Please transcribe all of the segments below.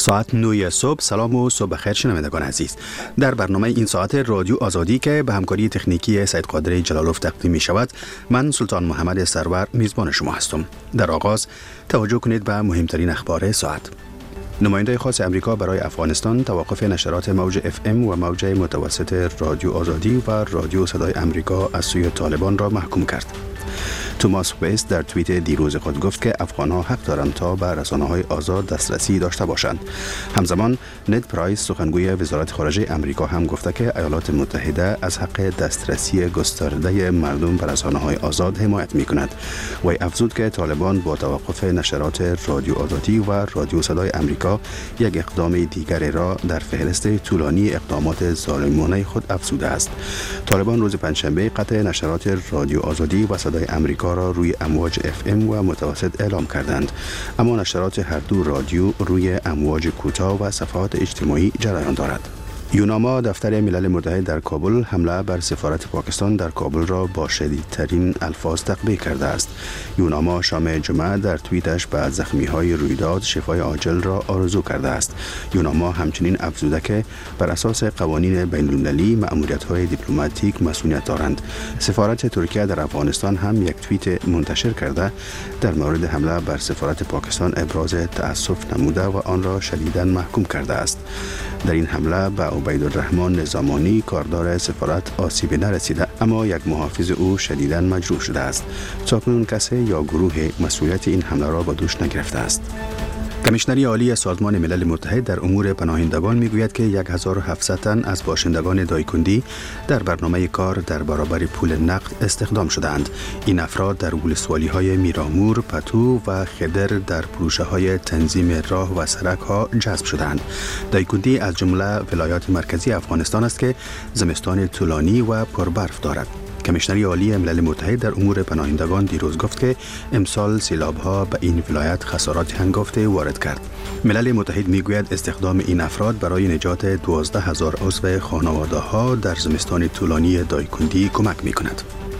ساعت 9 صبح. سلام و صبح بخیر شنوندگان عزیز. در برنامه این ساعت رادیو آزادی که به همکاری تکنیکی سید قادری جلالوف تقدیم می شود، من سلطان محمد سرور میزبان شما هستم. در آغاز توجه کنید به مهمترین اخبار ساعت. نماینده خاص امریکا برای افغانستان توقف نشرات موج FM و موج متوسط رادیو آزادی و رادیو صدای امریکا از سوی طالبان را محکوم کرد. توماس ویست در توییت دیروز خود گفت که افغان‌ها حق دارند تا به رسانه‌های آزاد دسترسی داشته باشند. همزمان ند پرایس سخنگوی وزارت خارجه امریکا هم گفته که ایالات متحده از حق دسترسی گسترده مردم به رسانه‌های آزاد حمایت می‌کند. وی افزود که طالبان با توقف نشرات رادیو آزادی و رادیو صدای امریکا یک اقدام دیگر را در فهرست طولانی اقدامات ظالمانه خود افزوده است. طالبان روز پنجشنبه قطع نشرات رادیو آزادی و صدای امریکا را روی امواج FM و متوسط اعلام کردند، اما نشرات هر دو رادیو روی امواج کوتاه و صفحات اجتماعی جریان دارد. یوناما دفتر ملل متحد در کابل حمله بر سفارت پاکستان در کابل را با شدیدترین الفاظ تقبیح کرده است. یوناما شام جمعه در توییتش به زخمی‌های رویداد شفای عاجل را آرزو کرده است. یوناما همچنین افزوده که بر اساس قوانین بین‌المللی مأموریت‌های دیپلماتیک مسئولیت دارند. سفارت ترکیه در افغانستان هم یک توییت منتشر کرده در مورد حمله بر سفارت پاکستان ابراز تأسف نموده و آن را شدیداً محکوم کرده است. در این حمله به عبیدالرحمن نظامانی کاردار سفارت آسیبی نرسیده، اما یک محافظ او شدیداً مجروح شده است. تاکنون کسی یا گروه مسئولیت این حمله را به دوش نگرفته است. کمیشنری عالی سازمان ملل متحد در امور پناهندگان میگوید که 1700 تن از باشندگان دایکندی در برنامه کار در برابر پول نقد استخدام شدند. این افراد در ولسوالی‌های میرامور، پتو و خدر در پروژه‌های تنظیم راه و سرک‌ها جذب شدند. دایکندی از جمله ولایات مرکزی افغانستان است که زمستان طولانی و پربرف دارد. کمیشنری عالی ملل متحد در امور پناهندگان دیروز گفت که امسال سیلاب‌ها به این ولایت خسارات هنگفته وارد کرد. ملل متحد میگوید استخدام این افراد برای نجات 12,000 عضو خانواده‌ها در زمستان طولانی دایکندی کمک می‌کند.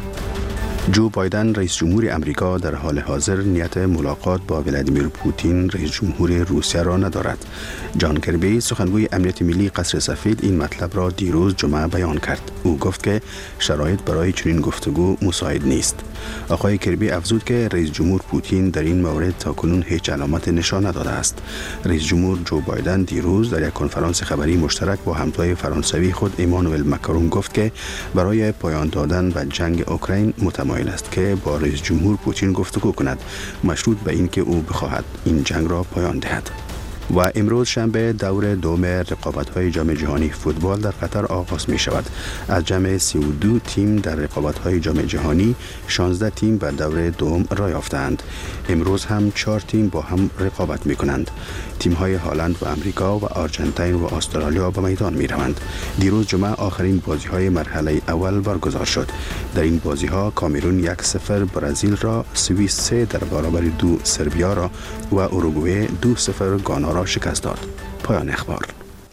جو بایدن رئیس جمهور امریکا در حال حاضر نیت ملاقات با ولادیمیر پوتین رئیس جمهور روسیه را ندارد. جان کربی سخنگوی امنیت ملی قصر سفید این مطلب را دیروز جمعه بیان کرد. او گفت که شرایط برای چنین گفتگو مساعد نیست. آقای کربی افزود که رئیس جمهور پوتین در این مورد تاکنون هیچ علامت نشان نداده است. رئیس جمهور جو بایدن دیروز در یک کنفرانس خبری مشترک با همتای فرانسوی خود ایمانوئل ماکرون گفت که برای پایان دادن به جنگ اوکراین مایل است که با رئیس جمهور پوتین گفتگو کند، مشروط به این که او بخواهد این جنگ را پایان دهد. و امروز شنبه دور دوم رقابت‌های جام جهانی فوتبال در قطر آغاز می شود. از جمع 32 تیم در رقابت‌های جام جهانی 16 تیم به دور دوم را یافتند. امروز هم 4 تیم با هم رقابت می کنند. تیم‌های هلند و امریکا و آرژانتین و استرالیا به میدان می روند. دیروز جمعه آخرین بازی‌های مرحله اول برگزار شد. در این بازی‌ها کامرون 1-0 برزیل را، سوئیس 3 در برابر 2 سربیا را و اوروگوئه 2-0 گانا را شکست داد. پایان اخبار.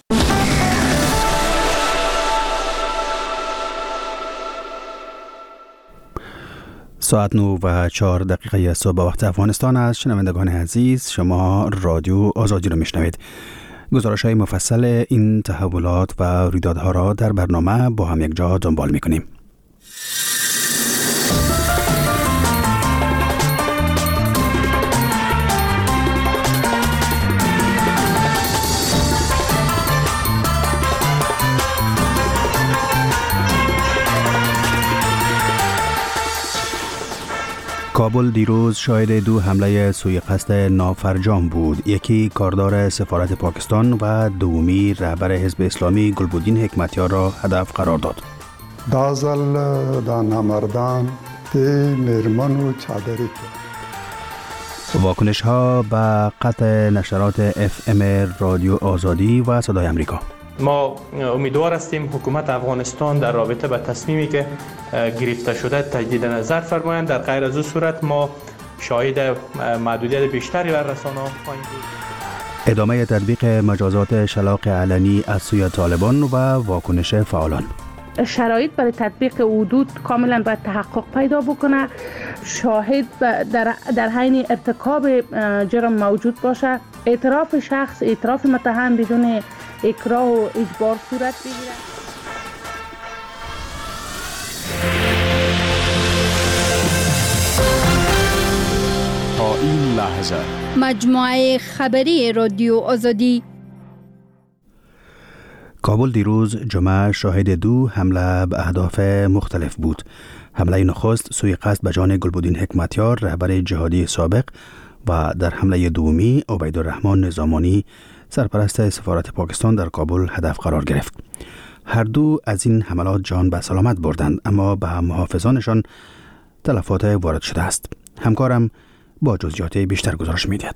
ساعت 9:04 صبح وقت افغانستان است. شنوندگان عزیز، شما رادیو آزادی را میشنوید. گزارش‌های مفصل این تحولات و رویدادها را در برنامه با هم یک جا دنبال می‌کنیم. کابل دیروز شاهد 2 حمله سوی قصد نافرجام بود. یکی کاردار سفارت پاکستان و دومی رهبر حزب اسلامی گلبدین حکمتیار را هدف قرار داد. دازل دا نامردان دی مرمن و چادری کرد. واکنش ها به قطع نشرات FM رادیو آزادی و صدای امریکا. ما امیدوار هستیم حکومت افغانستان در رابطه با تصمیمی که گرفته شده تجدید نظر فرمایند. در غیر از این صورت ما شاهد محدودیت بیشتری بر رسانه‌ها خواهیم بود. ادامه تطبیق مجازات شلاق علنی از سوی طالبان و واکنش فعالان. شرایط برای تطبیق حدود کاملا باید تحقق پیدا بکنه. شاهد در حین ارتکاب جرم موجود باشه اعتراف شخص، اعتراف متهم بدون اکراه و اجبار صورت بگیرد. تا این لحظه مجموعه خبری رادیو آزادی. کابل دیروز جمعه شاهد 2 حمله به اهداف مختلف بود. حمله نخست سوی قصد به جان گلبدین حکمتیار رهبر جهادی سابق و در حمله دومی عبیدالرحمن نظامانی سرپرست سفارت پاکستان در کابل هدف قرار گرفت. هر دو از این حملات جان به سلامت بردند، اما به محافظانشان تلفات وارد شده است. همکارم با جزئیات بیشتر گزارش می‌دهد.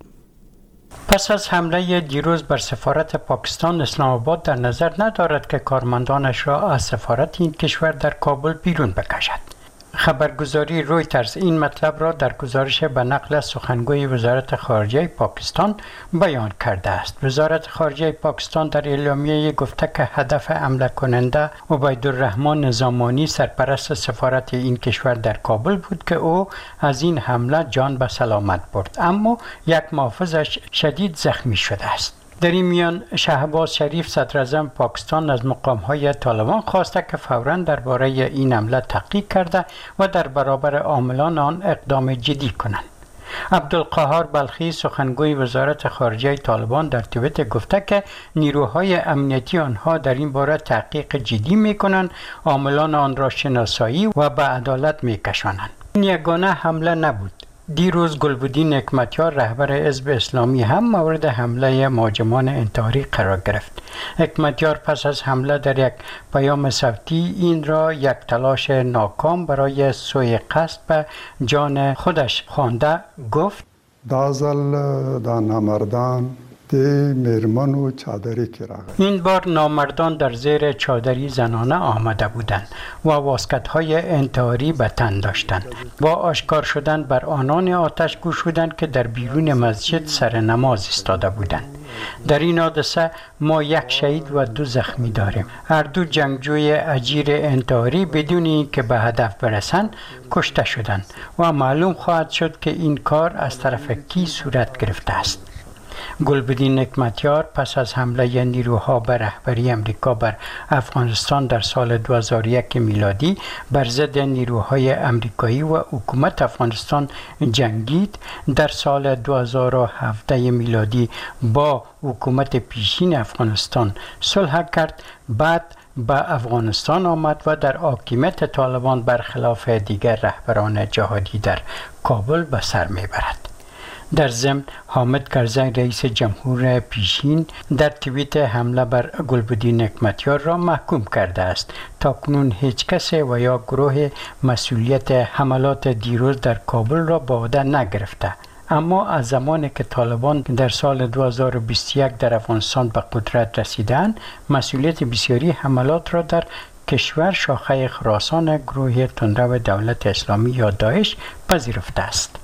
پس از حمله دیروز بر سفارت پاکستان، اسلام آباد در نظر ندارد که کارمندانش را از سفارت این کشور در کابل بیرون بکشد. خبرگزاری رویترز این مطلب را در گزارش به نقل از سخنگوی وزارت خارجه پاکستان بیان کرده است. وزارت خارجه پاکستان در اعلامیه گفته که هدف حمله کننده عبیدالرحمن نظامانی سرپرست سفارت این کشور در کابل بود که او از این حمله جان به سلامت برد، اما یک محافظش شدید زخمی شده است. در این میان شهباز شریف صدراعظم پاکستان از مقام‌های طالبان خواسته که فوراً درباره این حمله تحقیق کرده و در برابر عاملان آن اقدام جدی کنند. عبدالقهار بلخی سخنگوی وزارت خارجه طالبان در توییتر گفته که نیروهای امنیتی آنها در این باره تحقیق جدی می‌کنند، عاملان آن را شناسایی و به عدالت می‌کشانند. این یگانه حمله نبود. دیروز گلبدین حکمتیار رهبر حزب اسلامی هم مورد حمله مهاجمان انتحاری قرار گرفت. حکمتیار پس از حمله در یک پیام صوتی این را یک تلاش ناکام برای سوء قصد به جان خودش خوانده گفت: دازل دا نامردان میرمن و چادری که این بار نامردان در زیر چادری زنانه آمده بودند و واسکت‌های انتحاری به تن داشتند. با آشکار شدن بر آنان آتش گشودند که در بیرون مسجد سر نماز ایستاده بودند. در این حادثه ما 1 شهید و 2 زخمی داریم. هر دو جنگجوی اجیر انتحاری بدون اینکه به هدف برسند کشته شدند و معلوم خواهد شد که این کار از طرف کی صورت گرفته است. گلبدین حکمتیار پس از حمله نیروها به رهبری امریکا بر افغانستان در سال 2001 میلادی بر ضد نیروهای امریکایی و حکومت افغانستان جنگید. در سال 2017 میلادی با حکومت پیشین افغانستان صلح کرد. بعد به افغانستان آمد و در حاکمیت طالبان برخلاف دیگر رهبران جهادی در کابل به سر میبرد. در ضمن حامد کرزی رئیس جمهور پیشین در توییت حمله بر گلبدین حکمتیار را محکوم کرده است. تاکنون هیچ کس و یا گروه مسئولیت حملات دیروز در کابل را به عهده نگرفته، اما از زمانی که طالبان در سال 2021 در افغانستان به قدرت رسیدند، مسئولیت بسیاری حملات را در کشور شاخه خراسان گروه تندرو دولت اسلامی یا داعش پذیرفته است.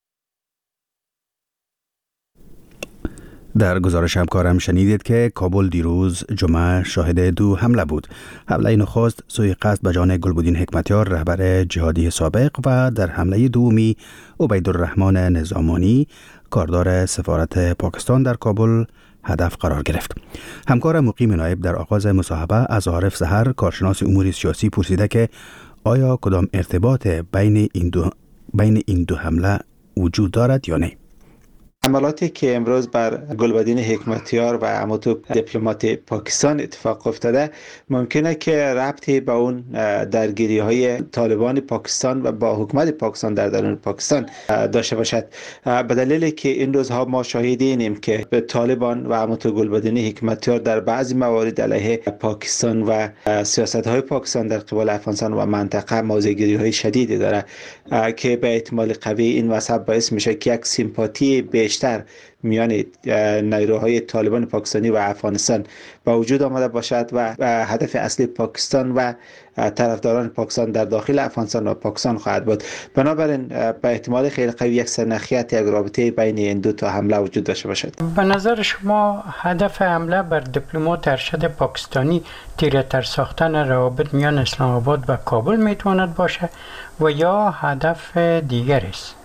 در گزارش همکارم شنیدید که کابل دیروز جمعه شاهد 2 حمله بود. حمله نخست سوی قصد به جان گلبدین حکمتیار رهبر جهادی سابق و در حمله دومی عبیدالرحمن نظامانی کاردار سفارت پاکستان در کابل هدف قرار گرفت. همکار مقیم نایب در آغاز مصاحبه از عارف سحر کارشناس امور سیاسی پرسیده که آیا کدام ارتباط بین این دو حمله وجود دارد یا نه؟ حملاتی که امروز بر گلبدین حکمتیار و عموتو دیپلمات پاکستان اتفاق افتاده ممکنه که ربطی به اون درگیری های طالبان پاکستان و با حکومت پاکستان در درون پاکستان داشته باشد، به دلیلی که این روزها ما شاهدیم که به طالبان و عموتو گلبدین حکمتیار در بعضی موارد علیه پاکستان و سیاست های پاکستان در قبال افغانستان و منطقه موضع‌گیری های شدیدی داره که به احتمال قوی این واسه باعث میشه که یک سیمپاتی بیشتر میان نیروهای طالبان پاکستانی و افغانستان با وجود آمده باشد و هدف اصلی پاکستان و طرفداران پاکستان در داخل افغانستان و پاکستان خواهد بود. بنابراین به احتمال خیلی قوی یک سنخیت، یک رابطه بین این دو تا حمله وجود داشته باشد. به نظر شما هدف حمله بر دیپلمات ارشد پاکستانی تیره‌تر ساختن روابط میان اسلام آباد و کابل میتواند باشه و یا هدف دیگری است؟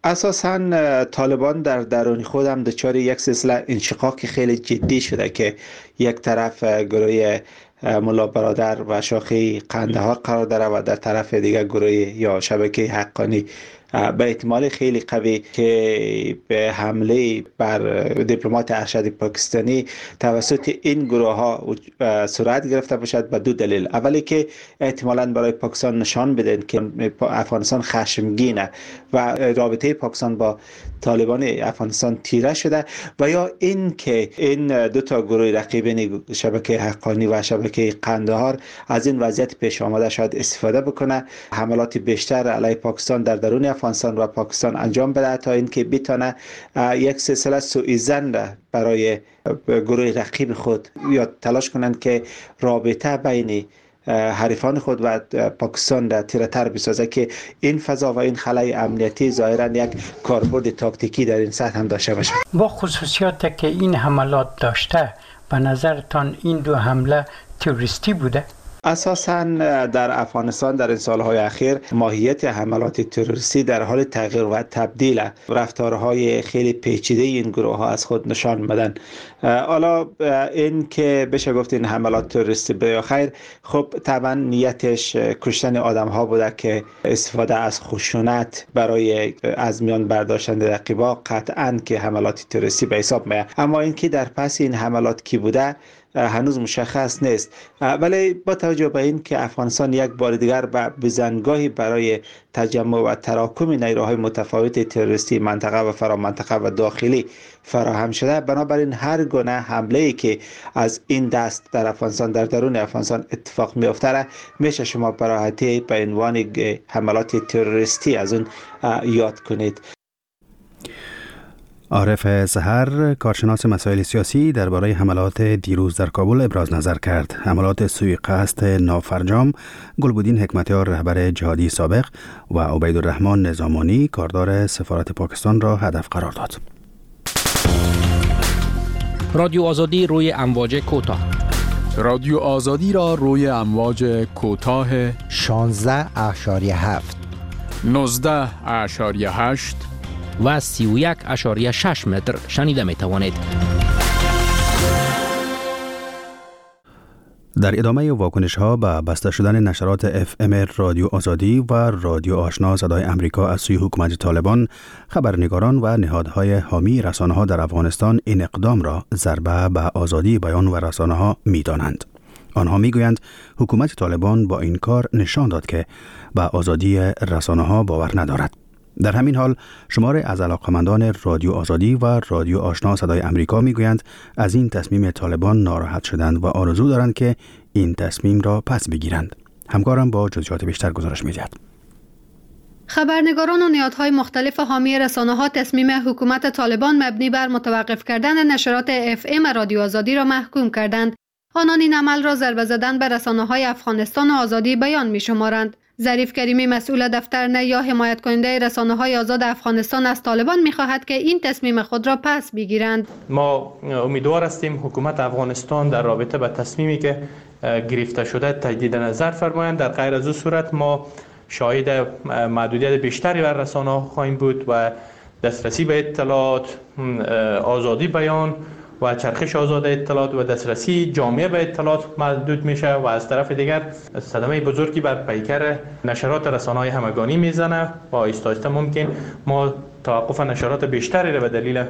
اساساً طالبان در درون خود هم دچار یک سلسله انشقاق خیلی جدی شده که یک طرف گروه ملا برادر و شاخه قندهار قرار داره و در طرف دیگر گروه یا شبکه حقانی به احتمال خیلی قوی که به حمله بر دیپلمات ارشد پاکستانی توسط این گروه ها صورت گرفته باشد به دو دلیل. اولی که احتمالاً برای پاکستان نشان بدن که افغانستان خشمگینه و رابطه پاکستان با طالبان افغانستان تیره شده، و یا این که این دو تا گروه رقیبین شبکه حقانی و شبکه قندهار از این وضعیت پیش آمده شاید استفاده بکنه، حملات بیشتر علیه پاکستان در درون افغانستان و پاکستان انجام بده تا اینکه بتونه یک سلسله سوءظن برای گروه رقیب خود یا تلاش کنند که رابطه بین حریفان خود و پاکستان را تیره‌تر بسازه که این فضا و این خلای امنیتی ظاهراً یک کاربرد تاکتیکی در این سطح هم داشته باشه. با خصوصیات که این حملات داشته، به نظرتان این دو حمله تروریستی بوده؟ اساساً در افغانستان در این سالهای اخیر ماهیت حملات تروریستی در حال تغییر و تبدیل، رفتارهای خیلی پیچیده این گروه ها از خود نشان میدن. حالا این که بشه گفت این حملات تروریستی به خیر، خب طبعا نیتش کشتن آدم ها بوده که استفاده از خشونت برای از میان برداشتن رقیبا قطعاً که حملات تروریستی به حساب میاد. اما این که در پس این حملات کی بوده هنوز مشخص نیست، ولی با توجه به این که افغانستان یک بار دیگر به بزنگاهی برای تجمع و تراکم نیروهای متفاوت تروریستی منطقه و فرامنطقه و داخلی فراهم شده، بنابراین هر گونه حمله‌ای که از این دست در افغانستان در درون افغانستان اتفاق می‌افته میشه شما به راحتی به عنوان حملات تروریستی از اون یاد کنید. عارف سحر، کارشناس مسائل سیاسی، درباره حملات دیروز در کابل ابراز نظر کرد. حملات سوءقصد نافرجام، گلبدین حکمتیار رهبر جهادی سابق و عبیدالرحمن نظامانی کاردار سفارت پاکستان را هدف قرار داد. رادیو آزادی روی امواج کوتاه. رادیو آزادی را روی امواج کوتاه 16.7 19.8 و 31.6 متر شنیده می توانید. در ادامه واکنش ها به بسته شدن نشرات FM رادیو آزادی و رادیو آشنا صدای امریکا از سوی حکومت طالبان، خبرنگاران و نهادهای حامی رسانه ها در افغانستان این اقدام را ضربه به آزادی بیان و رسانه ها می دانند. آنها می گویند حکومت طالبان با این کار نشان داد که به آزادی رسانه ها باور ندارد. در همین حال شمار از علاقمندان رادیو آزادی و رادیو آشنا صدای امریکا میگویند از این تصمیم طالبان ناراحت شدند و آرزو دارند که این تصمیم را پس بگیرند. همکارم با جزئیات بیشتر گزارش می‌دهد. خبرنگاران و نهادهای مختلف حامی رسانه‌ها تصمیم حکومت طالبان مبنی بر متوقف کردن نشرات FM رادیو آزادی را محکوم کردند. آنان این عمل را ضربه زدن به رسانه‌های افغانستان و آزادی بیان می‌شمارند. ظریف کریمی مسئول دفتر نه یا حمایت کننده رسانه‌های آزاد افغانستان از طالبان می‌خواهد که این تصمیم خود را پس بگیرند. ما امیدوار هستیم حکومت افغانستان در رابطه با تصمیمی که گرفته شده تجدید نظر فرمایند. در غیر از این صورت ما شاهد محدودیت بیشتری بر رسانه‌ها خواهیم بود و دسترسی به اطلاعات، آزادی بیان و چرخش آزاد اطلاعات و دسترسی جامعه به اطلاعات محدود میشه و از طرف دیگر صدمه بزرگی بر پیکر نشرات رسانه‌های همگانی میزنه و آهسته ممکن ما توقف نشرات بیشتری را به دلیل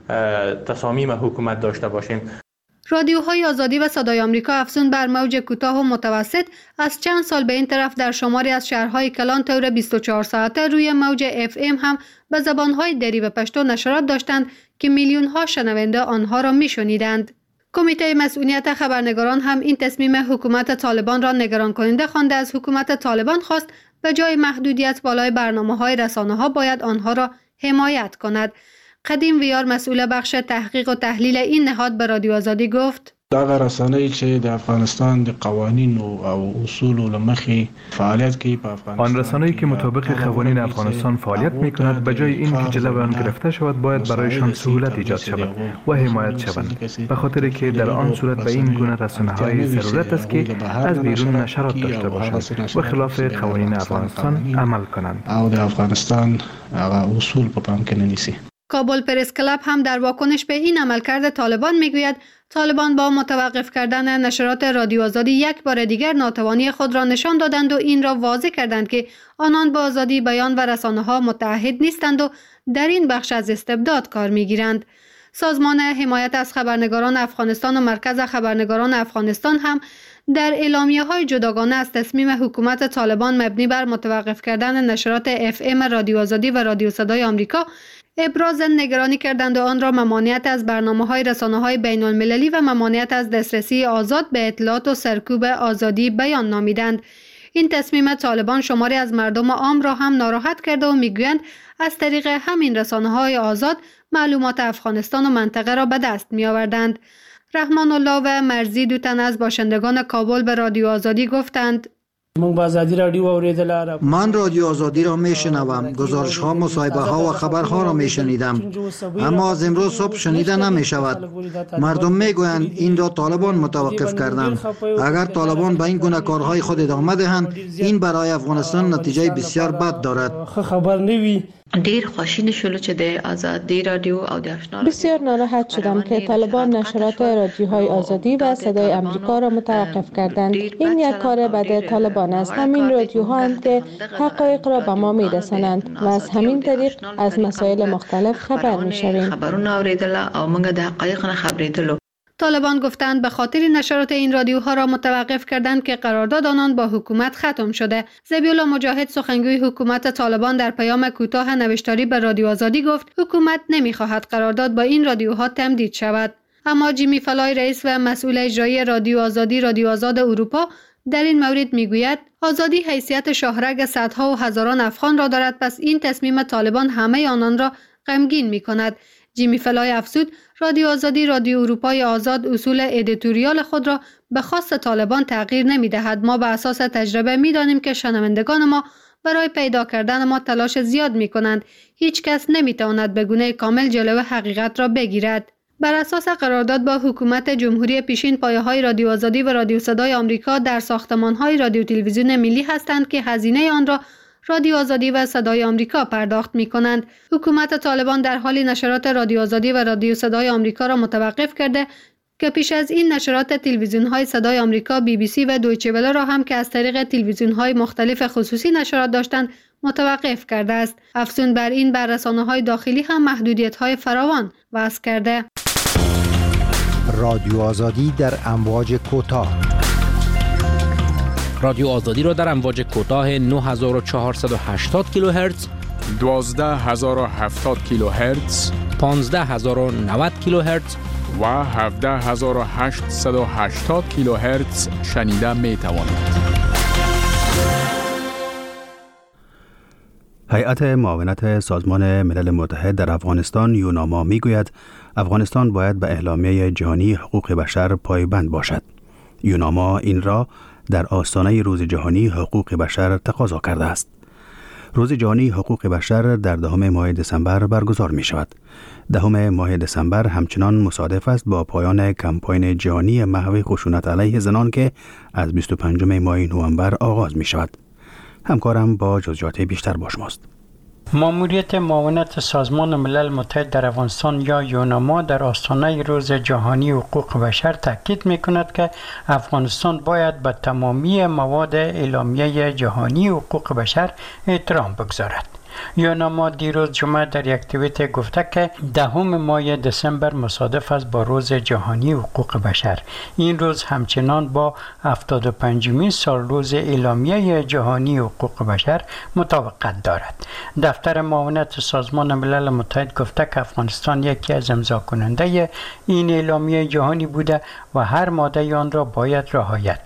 تصامیم حکومت داشته باشیم. رادیوهای آزادی و صدای آمریکا افزون بر موج کوتاه و متوسط از چند سال به این طرف در شماری از شهرهای کلان طور 24 ساعته روی موج FM هم به زبانهای دری و پشتو نشرات داشتند که میلیون‌ها شنونده آنها را میشنیدند. کمیته مسئولیت خبرنگاران هم این تصمیم حکومت طالبان را نگران کننده خوانده از حکومت طالبان خواست به جای محدودیت بالای برنامه‌های رسانه‌ها باید آنها را حمایت کند. قدیم ویار مسئول بخش تحقیق و تحلیل این نهاد به رادیو آزادی گفت: دا رسانه‌ای چې د افغانستان د قوانین او اصول لمخې فعالیت کوي په افغانستان، آن رسانه‌ای که مطابق قوانین افغانستان فعالیت می‌کند به جای اینکه جلوی آن گرفته شود باید برایشان سهولت ایجاد شود و حمایت شوند، به خاطر که در آن صورت به این گونه رسانه‌های ضرورت است که از بیرون نشرات داشته باشند و خلاف قوانین افغانستان عمل کنند او د افغانستان اصول په پام کې نه نیسي. کابل پرس کلاب هم در واکنش به این عملکرد طالبان میگوید طالبان با متوقف کردن نشرات رادیو آزادی یک بار دیگر ناتوانی خود را نشان دادند و این را واضح کردند که آنان با آزادی بیان و رسانه‌ها متحد نیستند و در این بخش از استبداد کار میگیرند. سازمان حمایت از خبرنگاران افغانستان و مرکز خبرنگاران افغانستان هم در اعلامیه‌های جداگانه از تصمیم حکومت طالبان مبنی بر متوقف کردن نشرات FM رادیو آزادی و رادیو صدای آمریکا ابراز نگرانی کردند و آن را ممانعت از برنامه‌های رسانه‌های بین‌المللی و ممانعت از دسترسی آزاد به اطلاعات و سرکوب آزادی بیان نامیدند. این تصمیم طالبان شماری از مردم عام را هم ناراحت کرده و میگویند از طریق همین رسانه‌های آزاد معلومات افغانستان و منطقه را به دست می‌آوردند. رحمان الله و مرزی دو تن از باشندگان کابل به رادیو آزادی گفتند من رادیو آزادی را میشنوم، گزارش ها، مصاحبه ها و خبرها را میشنیدم، اما از امروز صبح شنیده نمی شود. مردم میگویند این را طالبان متوقف کردند. اگر طالبان به این گونه کارهای خود ادامه دهند این برای افغانستان نتیجه بسیار بد دارد. ډیر خوشین شولو چې د آزادی رادیو او د آشنا بسیار ناراحت شدم که طالبان نشرات رادیوهای آزادی و صدای آمریکا را متوقف کردند. این یک کار بد طالبان است. همین رادیوها هم که حقایق را به ما میرسانند و از همین طریق از مسائل مختلف خبر میشویم. خبرونه اوریدل او موږ د حقایق نه خبرېدلو. طالبان گفتند به خاطر نشرات این رادیوها را متوقف کردند که قرارداد آنان با حکومت ختم شده. ذبیحالله مجاهد سخنگوی حکومت طالبان در پیام کوتاه نوشتاری به رادیو آزادی گفت حکومت نمیخواهد قرارداد با این رادیوها تمدید شود. اما جیمی فلای رئیس و مسئول اجرایی رادیو آزادی رادیو آزاد اروپا در این مورد میگوید آزادی حیثیت شاهرگ صدها و هزاران افغان را دارد، پس این تصمیم طالبان همه آنان را غمگین میکند. جیمی فلای افزود رادیو آزادی رادیو اروپای آزاد اصول ادیتوریال خود را به خواست طالبان تغییر نمی دهد. ما به اساس تجربه می دانیم که شنوندگان ما برای پیدا کردن ما تلاش زیاد می کنند. هیچ کس نمی تواند به گونه کامل جلوی حقیقت را بگیرد. بر اساس قرارداد با حکومت جمهوری پیشین پایه‌های رادیو آزادی و رادیو صدای آمریکا در ساختمان‌های رادیو تلویزیون ملی هستند که هزینه آن را رادیو آزادی و صدای آمریکا پرداخت می کنند. حکومت طالبان در حال نشرات رادیو آزادی و رادیو صدای آمریکا را متوقف کرده که پیش از این نشرات تلویزیون های صدای آمریکا، BBC و دویچه وله را هم که از طریق تلویزیون های مختلف خصوصی نشرات داشتند متوقف کرده است. افزون بر این بر رسانه های داخلی هم محدودیت های فراوان وضع کرده. رادیو آزادی در امواج کوتاه. رادیو آزادی را در امواج کوتاه 9480 کیلوهرتز، 12070 کیلوهرتز، 15090 کیلوهرتز و 17880 کیلوهرتز شنیده می توانید. هیئت معاونت سازمان ملل متحد در افغانستان یوناما میگوید افغانستان باید به اعلامیه جهانی حقوق بشر پایبند باشد. یوناما این را در آستانه روز جهانی حقوق بشر تقاضا کرده است. روز جهانی حقوق بشر در 10 ماه دسامبر برگزار می شود. 10 ماه دسامبر همچنان مصادف است با پایان کمپاین جهانی محو خشونت علیه زنان که از 25 ماه نوامبر آغاز می شود. همکارم با جزئیات بیشتر با شماست. ماموریت معاونت سازمان ملل متحد در افغانستان یا یوناما در آستانه روز جهانی حقوق بشر تاکید می‌کند که افغانستان باید به تمامی مواد اعلامیه جهانی حقوق بشر احترام بگذارد. یوناما دیروز جمعه در یک توییت گفته که 10 ماه دسامبر مصادف است با روز جهانی حقوق بشر. این روز همچنان با 75مین سال روز اعلامیه جهانی حقوق بشر مطابقت دارد. دفتر معاونت سازمان ملل متحد گفته که افغانستان یکی از امضا کننده این اعلامیه جهانی بوده و هر ماده آن را باید رعایت کند.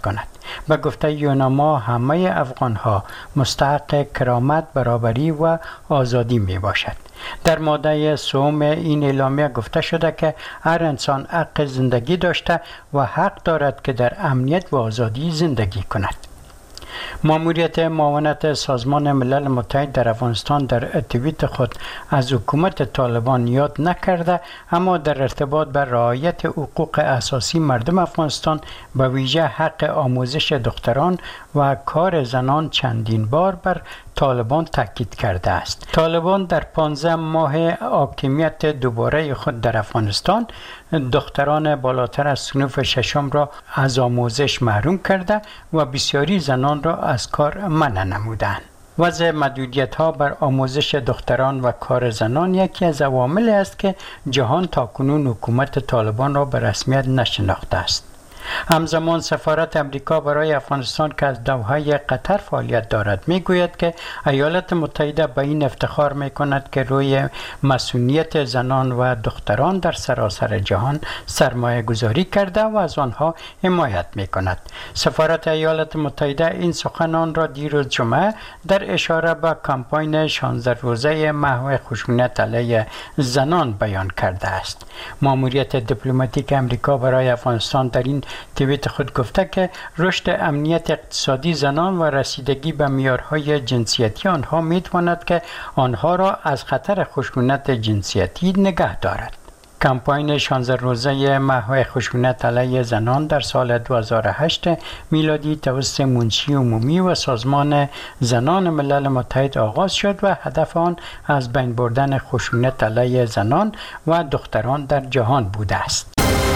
به گفته یوناما همه افغان‌ها مستحق کرامت، برابری و آزادی می باشد. در ماده 3 این اعلامیه گفته شده که هر انسان حق زندگی داشته و حق دارد که در امنیت و آزادی زندگی کند. ماموریت معاونت سازمان ملل متحد در افغانستان در توییت خود از حکومت طالبان یاد نکرده، اما در ارتباط به رعایت حقوق اساسی مردم افغانستان به ویژه حق آموزش دختران و کار زنان چندین بار بر طالبان تاکید کرده است. طالبان در 15 ماه حاکمیت دوباره خود در افغانستان دختران بالاتر از صنف ششم را از آموزش محروم کرده و بسیاری زنان را از کار منع نمودند. وضع محدودیت‌ها بر آموزش دختران و کار زنان یکی از عواملی است که جهان تاکنون حکومت طالبان را به رسمیت نشناخته است. همزمان سفارت امریکا برای افغانستان که از دوحه قطر فعالیت دارد میگوید که ایالات متحده به این افتخار میکند که روی مسئولیت زنان و دختران در سراسر جهان سرمایه گذاری کرده و از آنها حمایت میکند. سفارت ایالات متحده این سخنان را دیروز جمعه در اشاره به کمپاین 16 روزه محو خشونت علیه زنان بیان کرده است. ماموریت دیپلماتیک امریکا برای افغانستان در این توییت خود گفته که رشد امنیت اقتصادی زنان و رسیدگی به معیارهای جنسیتی آنها میتواند که آنها را از خطر خشونت جنسیتی نگه دارد. کمپاین 16 روزه محو خشونت علیه زنان در سال 2008 میلادی توسط منشی عمومی و سازمان زنان ملل متحد آغاز شد و هدف آن از بین بردن خشونت علیه زنان و دختران در جهان بوده است.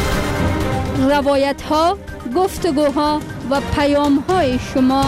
روایت ها، گفتگوها و پیام های شما.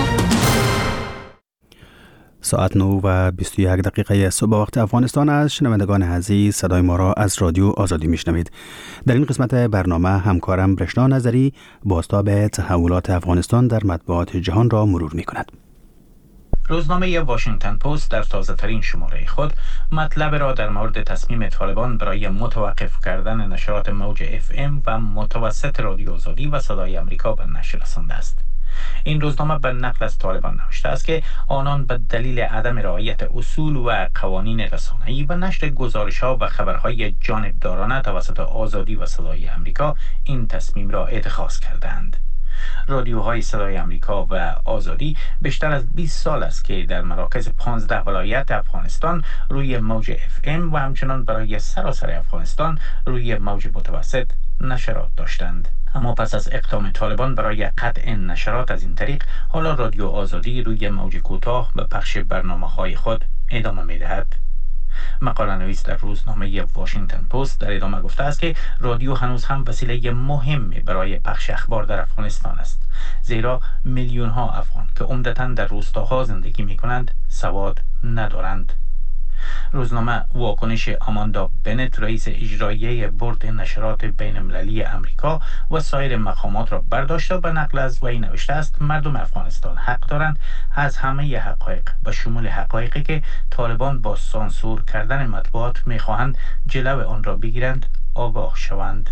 ساعت 9 و 21 دقیقه صبح وقت افغانستان است. شنوندگان عزیز، صدای ما را از رادیو آزادی میشنوید. در این قسمت برنامه همکارم رشنا نظری بازتاب تحولات افغانستان در مطبوعات جهان را مرور میکند. روزنامه واشنگتن پست در تازه ترین شماره خود مطلب را در مورد تصمیم طالبان برای متوقف کردن نشرات موج FM و متوسط رادیو آزادی و صدای آمریکا به نشر رسانده است. این روزنامه به نقل از طالبان نوشته است که آنان به دلیل عدم رعایت اصول و قوانین رسانه‌ای و نشر گزارش‌ها و خبرهای جانبدارانه توسط آزادی و صدای آمریکا این تصمیم را اتخاذ کردند. رادیوهای صدای آمریکا و آزادی بیشتر از 20 سال است که در مراکز 15 ولایت افغانستان روی موج FM و همچنان برای سراسر افغانستان روی موج متوسط نشرات داشتند. اما پس از اقدام طالبان برای قطع نشرات از این طریق، حالا رادیو آزادی روی موج کوتاه به پخش برنامه‌های خود ادامه می‌دهد. مقاله نویس در روزنامه واشنگتن پست در ادامه گفته است که رادیو هنوز هم وسیله مهمی برای پخش اخبار در افغانستان است، زیرا میلیون ها افغان که عمدتاً در روستاها زندگی می کنند سواد ندارند. روزنامه واکنش آماندا بنت رئیس اجرایی بورد نشرات بین المللی امریکا و سایر مقامات را برداشت و به نقل از وی نوشته است مردم افغانستان حق دارند از همه حقایق به شمول حقایقی که طالبان با سانسور کردن مطبوعات میخواهند جلو آن را بگیرند آگاه شوند.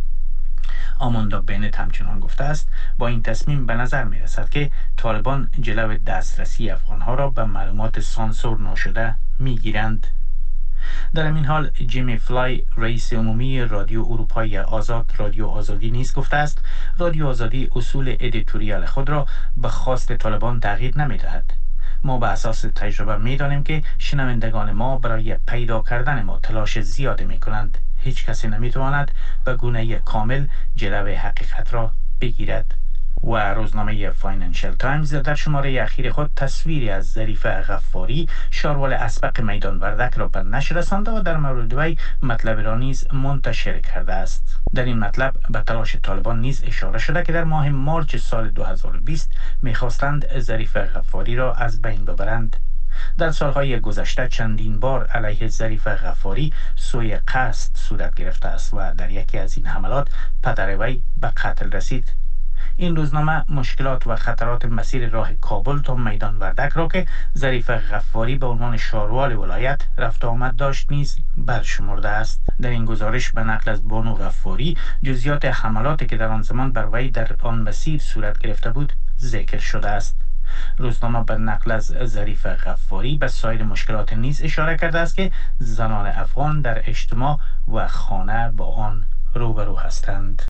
آماندا بنت همچنان گفته است با این تصمیم به نظر می رسد که طالبان جلو دسترسی افغانها را به معلومات سانسور ناشده می گیرند. در این حال جیمی فلای رئیس عمومی رادیو اروپای آزاد رادیو آزادی نیز گفته است رادیو آزادی اصول ادیتوریال خود را به خواست طالبان تغییر نمی دهد. ما به اساس تجربه می دانیم که شنوندگان ما برای پیدا کردن ما تلاش زیادی می کنند. هیچ کسی نمی تواند به گونه کامل جلوه حقیقت را بگیرد. و روزنامه فاینانشل تایمز در شماره اخیر خود تصویری از ظریف غفاری شاروال اسبق میدان وردک را به نشر رسانده و در مورد وی مطلب را نیز منتشر کرده است. در این مطلب به تلاش طالبان نیز اشاره شده که در ماه مارچ سال 2020 می‌خواستند ظریف غفاری را از بین ببرند. در سالهای گذشته چندین بار علیه ظریف غفاری سوء قصد صورت گرفته است و در یکی از این حملات پدر وی به قتل رسید. این روزنامه مشکلات و خطرات مسیر راه کابل تا میدان وردک را که ظریف غفاری به عنوان شاروال ولایت رفت آمد داشت نیز برشمرده است. در این گزارش به نقل از بانو غفاری جزئیات حملاتی که در آن زمان بر وی در آن مسیر صورت گرفته بود ذکر شده است. روزنامه به نقل از ظریف غفاری به سایر مشکلات نیز اشاره کرده است که زنان افغان در اجتماع و خانه با آن روبرو هستند.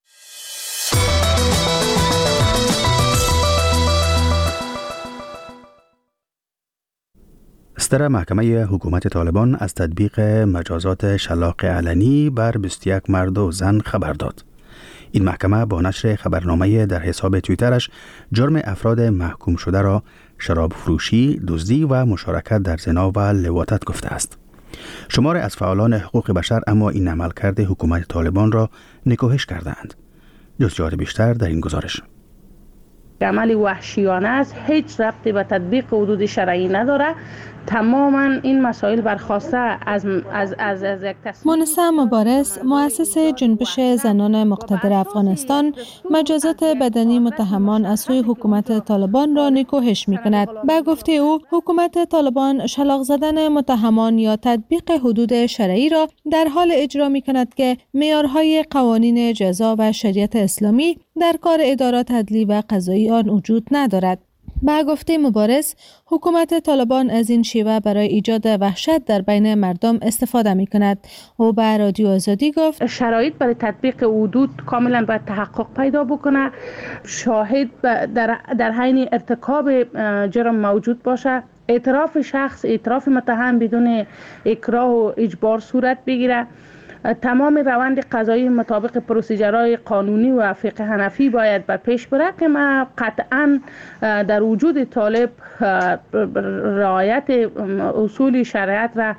ستره محکمه حکومت طالبان از تطبیق مجازات شلاق علنی بر 21 مرد و زن خبر داد. این محکمه با نشر خبرنامه در حساب توییترش جرم افراد محکوم شده را شراب فروشی، دزدی و مشارکت در زنا و لواطت گفته است. شمار از فعالان حقوق بشر اما این عملکرد حکومت طالبان را نکوهش کردند. جزئیات بیشتر در این گزارش. عمل وحشیانه است، هیچ ربطی به تطبیق حدود شرعی نداره. تماما این مسائل برخواسته از یک تصمیم. مونسه مبارز، مؤسس جنبش زنان مقتدر افغانستان، مجازات بدنی متهمان از سوی حکومت طالبان را نکوهش می‌کند. به گفته او، حکومت طالبان شلاق زدن متهمان یا تطبیق حدود شرعی را در حال اجرا می‌کند که معیارهای قوانین جزا و شریعت اسلامی در کار ادارات عدلی و قضایی آن وجود ندارد. به گفته مبارز، حکومت طالبان از این شیوه برای ایجاد وحشت در بین مردم استفاده می کند. او به رادیو آزادی گفت شرایط برای تطبیق حدود کاملا باید تحقق پیدا بکنه، شاهد در حین ارتکاب جرم موجود باشه، اعتراف شخص، اعتراف متهم بدون اکراه و اجبار صورت بگیره، تمام روند قضایی مطابق پروسیجرهای قانونی و فقه حنفی باید به پیش بره که ما قطعا در وجود طالب رعایت اصول شریعت را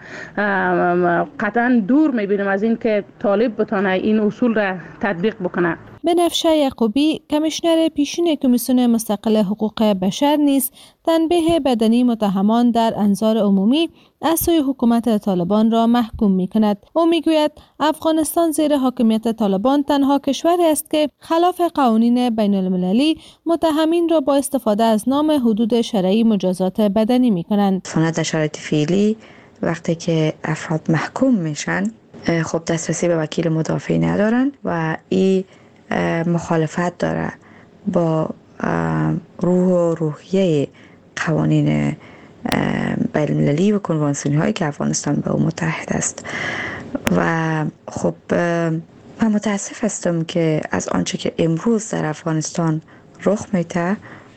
قطعا دور میبینیم از این که طالب بتونه این اصول را تطبیق بکنه. بنفشه یعقوبی، کمیشنر پیشین کمیسیون مستقل حقوق بشر نیز تنبیه بدنی متهمان در انظار عمومی از سوی حکومت طالبان را محکوم می کند. او می گوید افغانستان زیر حاکمیت طالبان تنها کشوری است که خلاف قوانین بین المللی متهمین را با استفاده از نام حدود شرعی مجازات بدنی می کنند. در شرایط فعلی وقتی که افراد محکوم میشن، خب دسترسی به وکیل مدافع ندارن و این مخالفت داره با روح و روحیه قوانین بین‌المللی و کنوانسیونی هایی که افغانستان به او متحد است. و خب من متاسف هستم که از آنچه که امروز در افغانستان رخ میده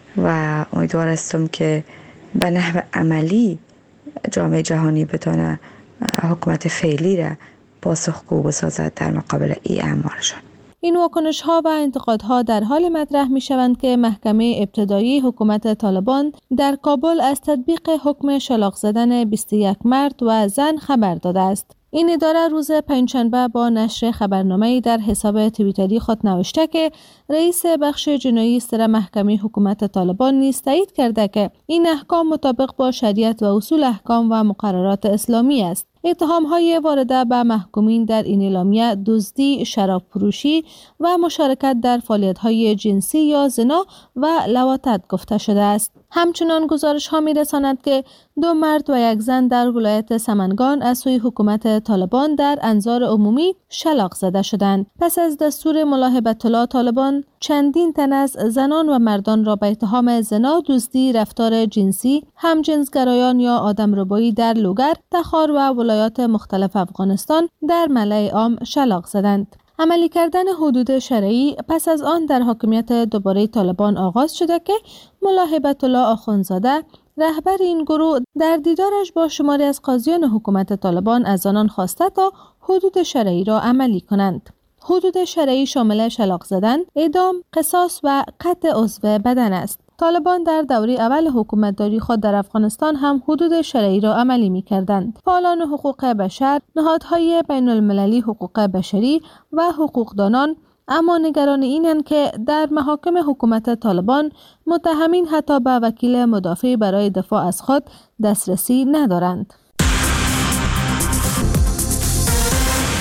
و امیدوار هستم که به نحو عملی جامعه جهانی بتونه حکومت فعلی را پاسخگو بسازد در مقابل این اعمالشان. این واکنش‌ها و انتقادها در حال مطرح می‌شوند که محکمه ابتدایی حکومت طالبان در کابل از تطبیق حکم شلاق زدن 21 مرد و زن خبر داده است. این اداره روز پنجشنبه با نشر خبرنامه‌ای در حساب توییتری خود نوشته که رئیس بخش جنایی ستره محکمه حکومت طالبان نیز تایید کرده که این احکام مطابق با شریعت و اصول احکام و مقررات اسلامی است. اتهام‌های وارده به محکومین در این اعلامیه دزدی، شراب فروشی و مشارکت در فعالیت‌های جنسی یا زنا و لواطت گفته شده است. همچنان گزارش‌ها می‌رساند که 2 مرد و 1 زن در ولایت سمنگان از سوی حکومت طالبان در انظار عمومی شلاق زده شدند. پس از دستور ملاحبت الله طالبان، چندین تن از زنان و مردان را به اتهام زنا، دزدی، رفتار جنسی، همجنسگرایان یا آدمربایی در لوگر، تخار و ولایات مختلف افغانستان در ملأ عام شلاق زدند. عملی کردن حدود شرعی پس از آن در حاکمیت دوباره طالبان آغاز شده که ملاحبت الله آخوندزاده، رهبر این گروه، در دیدارش با شماری از قاضیان حکومت طالبان از آنان خواسته تا حدود شرعی را عملی کنند. حدود شرعی شامل شلاق زدن، اعدام، قصاص و قطع عضو بدن است. طالبان در دوره اول حکومتداری خود در افغانستان هم حدود شرعی را عملی می کردند. فعالان حقوق بشر، نهادهای بین المللی حقوق بشری و حقوقدانان اما نگران اینند که در محاکم حکومت طالبان متهمین حتی به وکیل مدافع برای دفاع از خود دسترسی ندارند.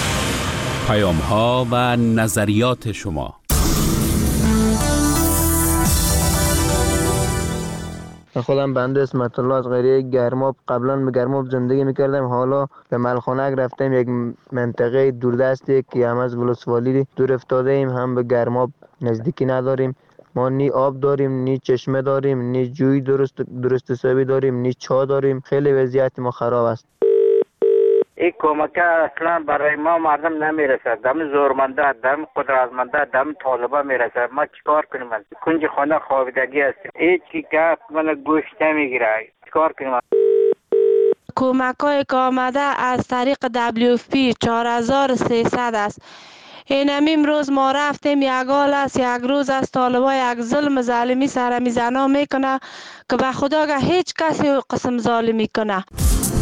پیام‌ها و نظریات شما. خودم بنده اسمت الله از قریه گرماب، قبلا به گرماب زندگی میکردم، حالا به ملخانک رفتیم، یک منطقه دوردستی که هم از ولسوالی دور افتاده ایم، هم به گرماب نزدیکی نداریم. ما نی آب داریم، نی چشمه داریم، نی جوی درست حسابی داریم، نی چا داریم. خیلی وضعیت ما خراب است. این کمک اصلا برای ما مردم نمیرسد. دم زورمنده، دم قدرتمنده، دم طالبا میرسد. ما چیکار کنیم؟ کنج خانه خوابیدگی هستیم. هیچ کی گفت من گوشت نمیگیره. چیکار کنیم؟ کمک های که آمده از طریق WFP 4300 است. این امروز ما رفتیم، یک حال است، یک روز است، طالبا یک ظلم ظالمی سر می زنا میکنه که به خدا هیچ کسی قسم ظالمی کنه.